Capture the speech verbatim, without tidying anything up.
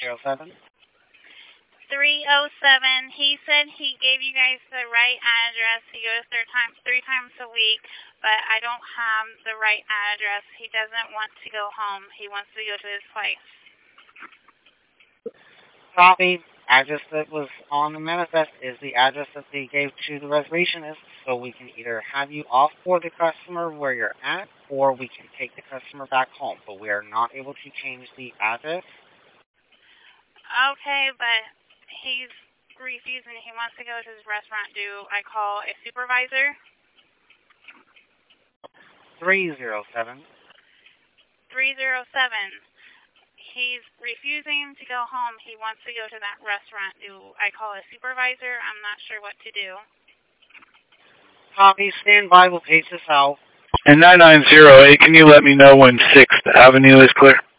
zero seven. three oh seven. He said he gave you guys the right address. He goes there time, three times a week, but I don't have the right address. He doesn't want to go home. He wants to go to his place. Copy. Address that was on the manifest is the address that they gave to the reservationist, so we can either have you off for the customer where you're at, or we can take the customer back home, but we are not able to change the address. Okay, but he's refusing. He wants to go to his restaurant. Do I call a supervisor? three oh seven. three oh seven. He's refusing to go home. He wants to go to that restaurant. Do I call a supervisor? I'm not sure what to do. Copy. Stand by. We'll pace this out. And nine nine zero eight, can you let me know when sixth Avenue is clear?